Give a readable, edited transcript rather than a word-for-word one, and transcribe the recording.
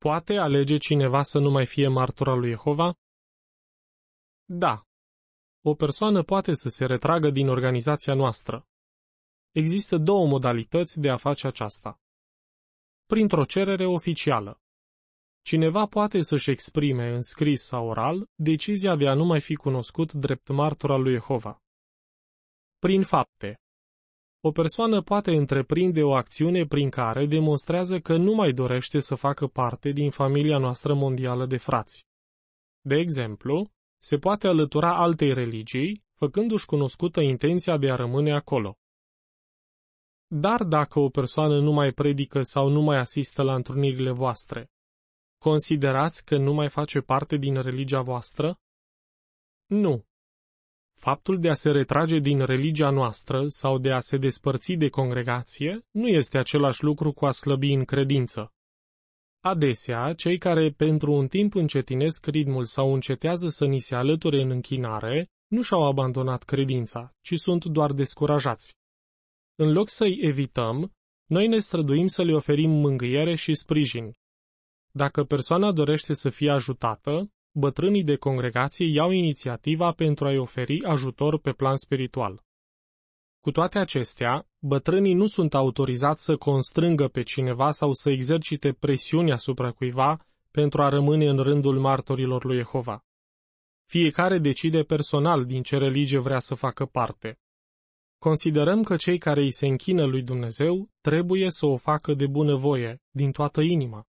Poate alege cineva să nu mai fie martor al lui Jehova? Da. O persoană poate să se retragă din organizația noastră. Există două modalități de a face aceasta. Printr-o cerere oficială. Cineva poate să-și exprime în scris sau oral decizia de a nu mai fi cunoscut drept martor al lui Jehova. Prin fapte. O persoană poate întreprinde o acțiune prin care demonstrează că nu mai dorește să facă parte din familia noastră mondială de frați. De exemplu, se poate alătura altei religii, făcându-și cunoscută intenția de a rămâne acolo. Dar dacă o persoană nu mai predică sau nu mai asistă la întrunirile voastre, considerați că nu mai face parte din religia voastră? Nu. Faptul de a se retrage din religia noastră sau de a se despărți de congregație nu este același lucru cu a slăbi în credință. Adesea, cei care pentru un timp încetinesc ritmul sau încetează să ni se alăture în închinare, nu și-au abandonat credința, ci sunt doar descurajați. În loc să-i evităm, noi ne străduim să le oferim mângâiere și sprijin. Dacă persoana dorește să fie ajutată, bătrânii de congregație iau inițiativa pentru a-i oferi ajutor pe plan spiritual. Cu toate acestea, bătrânii nu sunt autorizați să constrângă pe cineva sau să exercite presiuni asupra cuiva pentru a rămâne în rândul martorilor lui Jehova. Fiecare decide personal din ce religie vrea să facă parte. Considerăm că cei care îi se închină lui Dumnezeu trebuie să o facă de bunăvoie, din toată inima.